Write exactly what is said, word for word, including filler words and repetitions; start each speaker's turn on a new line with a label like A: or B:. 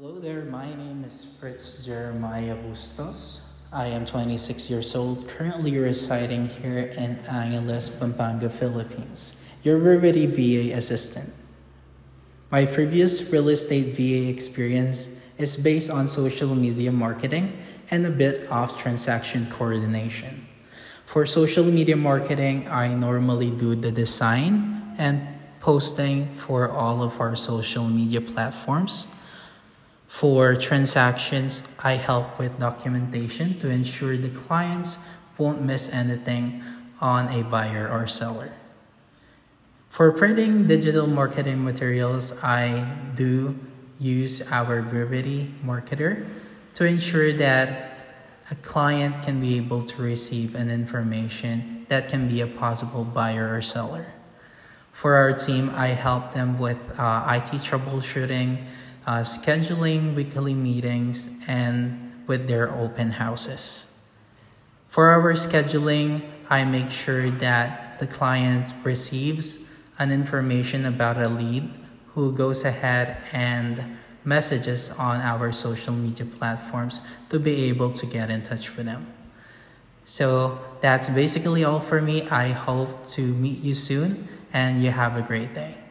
A: Hello there, my name is Fritz Jeremiah Bustos. I am twenty-six years old, currently residing here in Angeles, Pampanga, Philippines. Your Rivity V A assistant. My previous real estate V A experience is based on social media marketing and a bit of transaction coordination. For social media marketing, I normally do the design and posting for all of our social media platforms. For transactions, I help with documentation to ensure the clients won't miss anything on a buyer or seller. For printing digital marketing materials, I do use our Brevity Marketer to ensure that a client can be able to receive an information that can be a possible buyer or seller. For our team, I help them with uh, I T troubleshooting, uh, scheduling weekly meetings, and with their open houses. For our scheduling, I make sure that the client receives an information about a lead who goes ahead and messages on our social media platforms to be able to get in touch with them. So that's basically all for me. I hope to meet you soon and you have a great day.